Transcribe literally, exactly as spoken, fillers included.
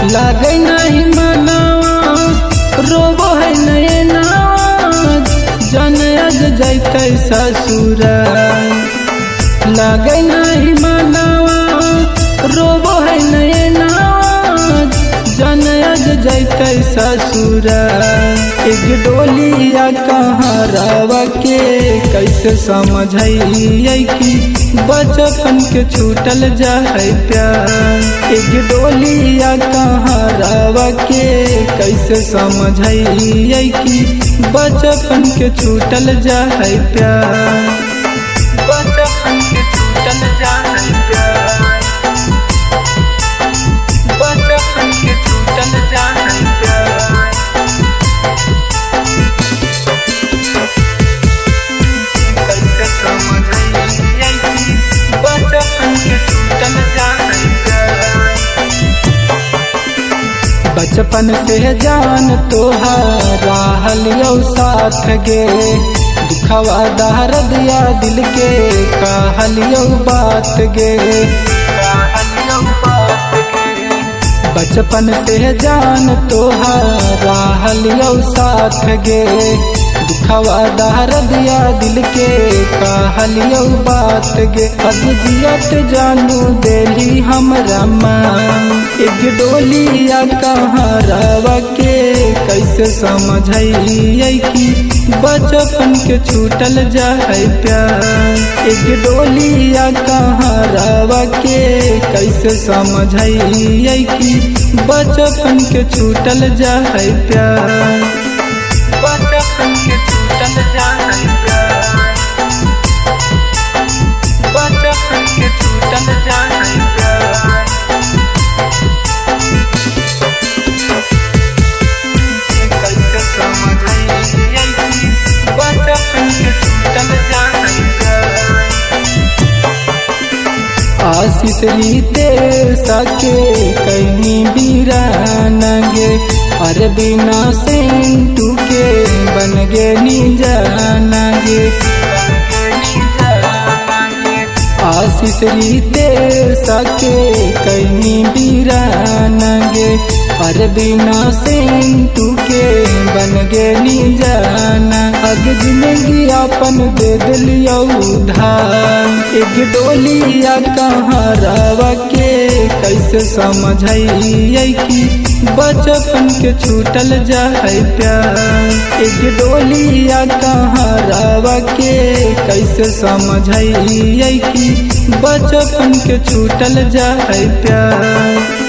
लागे नहीं मनावा रोबो है नैना जन अज जैते ससुरा। लागे नहीं मनावा रोबो है नैना जन अज जैते ससुरा। एक डोलिया कहाँ रावा के कैसे समझाइए कि बचपन के छूटल जाए प्यार। एक डोलिया कहाँ रावा के कैसे समझाइए कि बचपन के छूटल जाए प्यार। बचपन के छूटल जाए प्यार। बचपन के छूटल जाए प्यार। कैसे समझाइए कि बचपन के छूटल जाए प्यार। बचपन से जान तोहारा हलियो साथ गे दुखवा दर्द या दिल के कहलियो बात गे। बचपन से जान तोहारा हलियो साथ गे दुखवा दर्द या दिल के कहलियो बात गे। अब जियत जानू देली हमरा माँ एक डोलिया कहाँ रावा के कैसे समझाइए कि बचपन के छूटल जाए प्यार। एक डोलिया कहाँ रावा के कैसे समझाइए कि बचपन के छूटल जाए प्यार। बचपन के छूटल जाए प्यार। बचपन के छूटल जाए प्यार। कैसे समझाइए कि बचपन के छूटल जाए प्यार। आशीष रीते सके कहीं बीराना गे अरे बिना सेंटू के बन गे नी जाना गे। आशीष रीते सके कहीं बीराना गे अरे बिना सेंटू के बन गे नी जाना। अग जिंदगी अपन दे दिलियो उधार। एक डोलिया कहाँ रावा के कैसे समझाइए कि बचपन के छूटल जाए प्यार। एक डोलिया कहाँ रावा के कैसे समझाइए कि बचपन के छूटल जाए प्यार।